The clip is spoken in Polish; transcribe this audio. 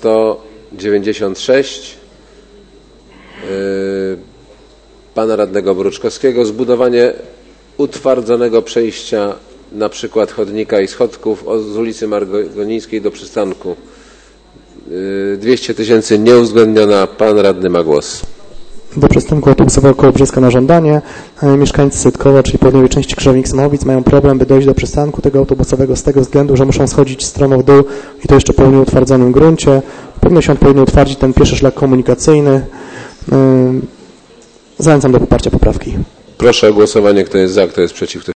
196 pana radnego Mruczkowskiego, zbudowanie utwardzonego przejścia, na przykład chodnika i schodków z ulicy Margonińskiej do przystanku. 200 000 nieuwzględniona. Pan radny ma głos. Do przystanku autobusowego Kołobrzeska na żądanie. Mieszkańcy Sytkowa, czyli południowej części Krzyżownik-Smowic, mają problem, by dojść do przystanku tego autobusowego z tego względu, że muszą schodzić stromo w dół i to jeszcze po nieutwardzonym gruncie. Powinno się odpowiednio utwardzić ten pieszy szlak komunikacyjny. Zachęcam do poparcia poprawki. Proszę o głosowanie, kto jest za, kto jest przeciw.